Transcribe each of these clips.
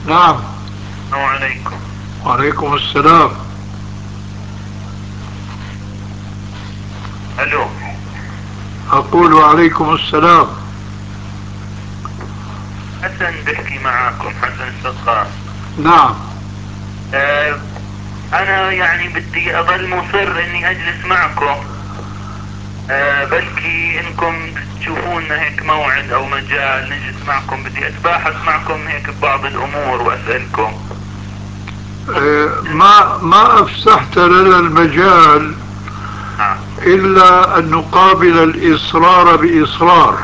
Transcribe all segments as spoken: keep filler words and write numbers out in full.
نعم. السلام عليكم. وعليكم السلام. الو. أقول وعليكم السلام. حسن بحكي معاكم، حسن السقاف. نعم. أه انا يعني بدي اظل مصر اني اجلس معكم، أه بلكي انكم تشوفون هيك موعد او مجال نجلس معكم، بدي اتباحث معكم هيك ببعض الامور واسألكم. إيه، ما ما أفسحت لنا المجال نعم. إلا أن نقابل الإصرار بإصرار،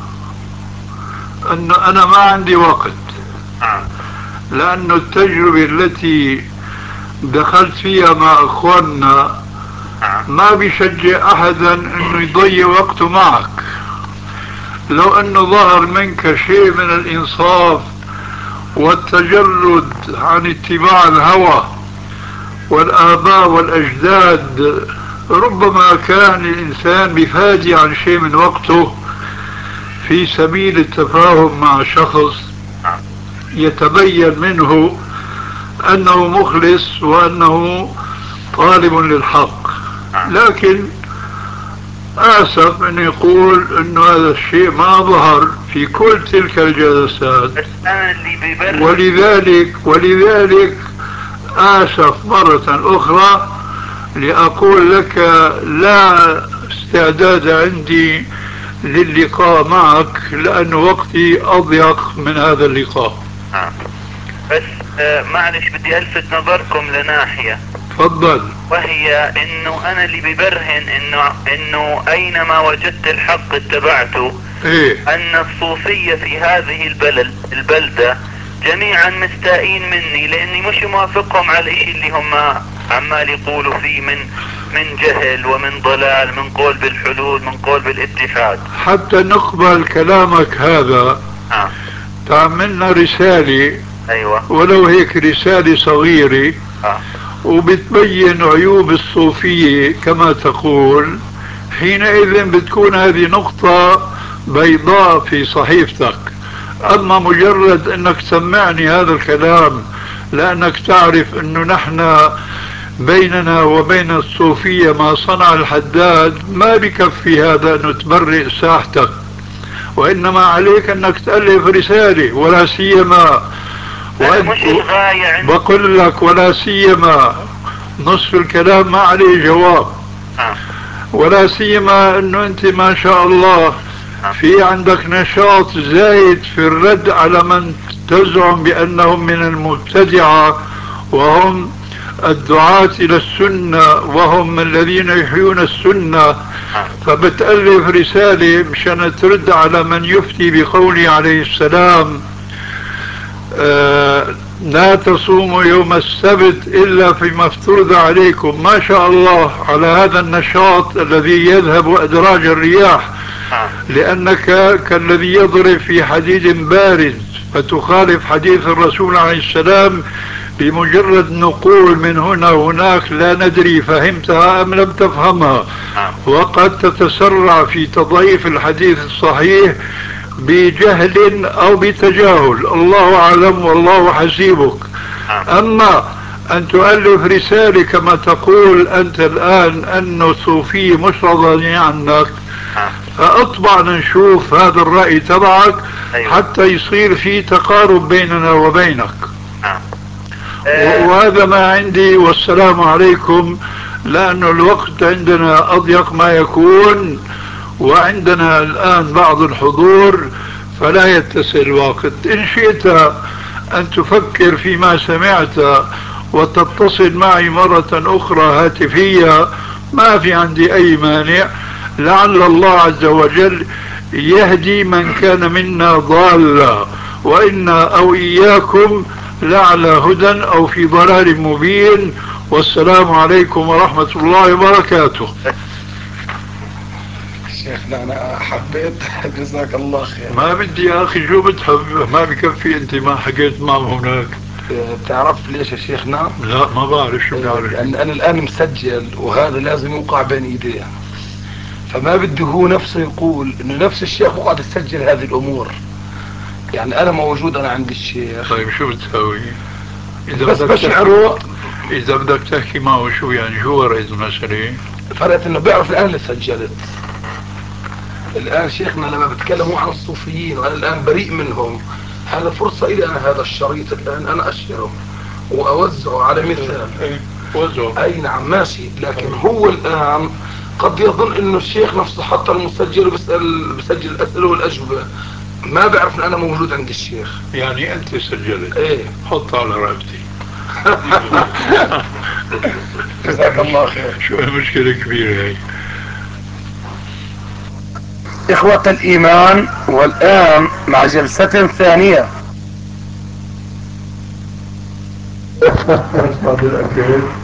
أن أنا ما عندي وقت، نعم. لأن التجربة التي دخلت فيها مع أخواننا نعم. ما بيشجع أحدا أنه يضيع وقته معك. لو أنه ظهر منك شيء من الإنصاف والتجرد عن اتباع الهوى والآباء والأجداد، ربما كان الإنسان بفادي عن شيء من وقته في سبيل التفاهم مع شخص نعم. يتبين منه أنه مخلص وأنه طالب للحق. نعم. لكن آسف أن يقول أن هذا الشيء ما ظهر في كل تلك الجلسات. بس انا اللي ببرر. ولذلك ولذلك آسف مرة أخرى لأقول لك لا استعداد عندي للقاء معك، لأن وقتي أضيق من هذا اللقاء. نعم. بس آه معلش بدي الفت نظركم لناحية. تفضل. وهي انه انا اللي ببرهن انه انه اينما وجدت الحق اتبعته. ايه. ان الصوفية في هذه البلد البلدة جميعا مستائين مني، لاني مش موافقهم على الاشي اللي هم عمال يقولوا فيه من من جهل ومن ضلال، من قول بالحلول، من قول بالاتحاد. حتى نقبل كلامك هذا اه. تعملنا رسالة، ايوه. ولو هيك رسالة صغيرة، اه. وبتبين عيوب الصوفية كما تقول. حينئذ بتكون هذه نقطة بيضاء في صحيفتك. اه. أما مجرد أنك تسمعني هذا الكلام لأنك تعرف أنه نحن بيننا وبين الصوفية ما صنع الحداد، ما بكفي هذا أنه تبرئ ساحتك، وإنما عليك أنك تألف رسالة، ولا سيما انا وأنت مش الغاية عندي. بقول لك ولا سيما نصف الكلام ما عليه جواب. اه. ولا سيما انه انت ما شاء الله اه. في عندك نشاط زايد في الرد على من تزعم بانهم من المبتدعة، وهم الدعاة الى السنة، وهم الذين يحيون السنة. اه. فبتألف رسالة مشان ترد على من يفتي بقوله عليه السلام: آه لا تصوموا يوم السبت إلا فيما افترض عليكم. ما شاء الله على هذا النشاط الذي يذهب أدراج الرياح، اه. لأنك كالذي يضرب في حديد بارز فتخالف حديث الرسول عليه السلام بمجرد نقول من هنا وهناك، لا ندري فهمتها أم لم تفهمها، اه. وقد تتسرع في تضعيف الحديث الصحيح بجهل أو بتجاهل، الله أعلم والله حسيبك. اه. أما أن تؤلف رسالة كما تقول أنت الآن أن الصوفية مش راضيين عنك، اه. فأطبع نشوف هذا الرأي تبعك ايوه. حتى يصير في تقارب بيننا وبينك. اه. آه. وهذا ما عندي، والسلام عليكم. لأن الوقت عندنا أضيق ما يكون، وعندنا الآن بعض الحضور، فلا يتسع الوقت. إن شئت أن تفكر فيما سمعت وتتصل معي مرة أخرى هاتفية، ما في عندي أي مانع، لعل الله عز وجل يهدي من كان منا ضالا، وإنا أو إياكم لعلى هدى أو في ضلال مبين. والسلام عليكم ورحمة الله وبركاته. شيخنا أنا حبيت جزاك الله خير. ما بدي يا أخي، شو بتحب؟ ما بكفي أنت ما حكيت معهم هناك؟ بتعرف ليش يا شيخنا؟ لا ما بعرف، شو بدي آه، أعرف؟ لأن أنا الآن مسجل وهذا لازم يوقع بين إيديه، فما بده هو نفسه يقول إنه نفس الشيخ بقعد يسجل هذه الأمور. يعني انا موجود انا عند الشيخ. طيب شو بتسوي؟ اذا بس بدك بشعره. تحكي اذا بدك تحكي معه شو يعني شو ورقة المسألة؟ فرقت انه بيعرف الان اللي سجلت. الان شيخنا لما بتكلموا عن الصوفيين وانا الان بريء منهم، هذا فرصة الي انا هذا الشريط الان انا اشره واوزعه على مثال. ايه وزعه. اي نعم ماشي، لكن هو الان قد يظن انه الشيخ نفسه حط المسجل وبسأل بسجل الاسئلة والاجوبة، ما بعرف ان انا موجود عند الشيخ. يعني انت سجلت؟ ايه. حط على رقبتي. جزاك الله خير. شو المشكلة كبيرة هي؟ إخوة الإيمان، والآن مع جلسة ثانية. بعد الأكل